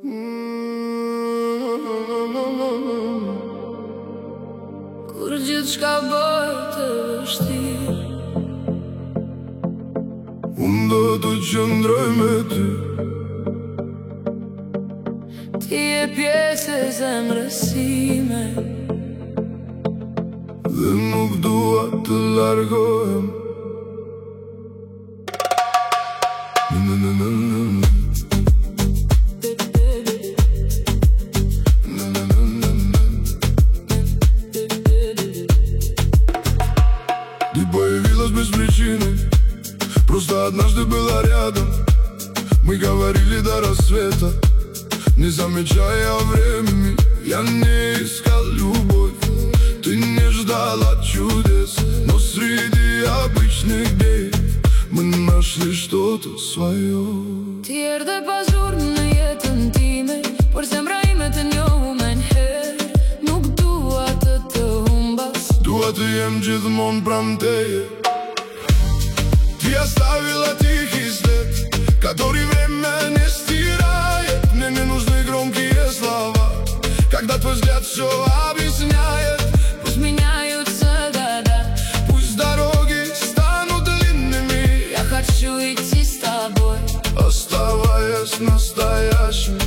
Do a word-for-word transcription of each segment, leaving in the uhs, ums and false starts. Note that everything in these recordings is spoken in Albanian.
Kur gjithçka bëhet e vështirë, unë do të qëndroj me ty. ti je pjesë e zemrës time, dhe nuk dua të largohem. Në në në në në Ты появилась без причины, просто однажды была рядом. Мы говорили до рассвета, не замечая времени. Я не искал любовь, ты не ждала чудес, но среди обычных дней мы нашли что-то свое. ti erdhe pazur në jetën time, por zemra ime të njohu me njëherë. Nuk dua të të humbas, Dua të jem gjithmonë pranë teje. Ti оставила тихий след, который время не стирает. Мне не нужны громкие слова, когда твой взгляд все объясняет. пусть меняются года, Пусть дороги станут длинными, я хочу идти с тобой, оставаясь настоящим.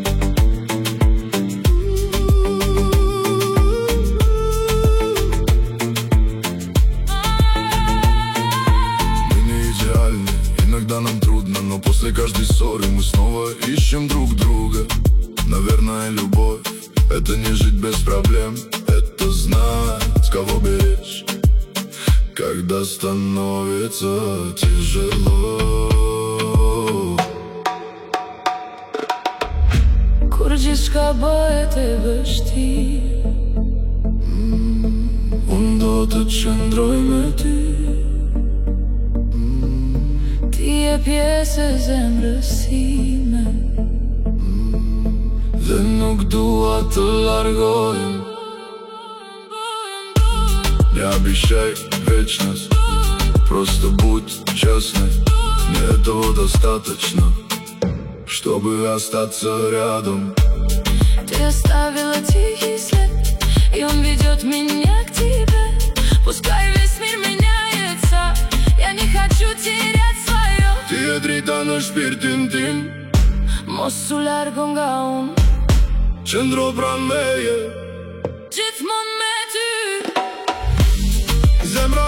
Мы не идеальны, иногда нам трудно, но после каждой ссоры мы снова ищем друг друга. Наверное, любовь — это не жить без проблем, это знать, кого беречь, когда становится тяжело. kur gjithçka bëhet e vështirë, Unë do të qëndroj me ty. ti je pjesë e zemrës time, Dhe nuk dua të largohem. Не обещай вечность, просто будь честной. Мне этого достаточно, чтобы остаться рядом. ты оставила тихий след, и он ведет меня к тебе. Пускай весь мир меняется, я не хочу terять свое. Ti e drita në shpirtin tim, Mos u largo nga unë, qëndro pranë meje. gjithmonë me ty. Zemra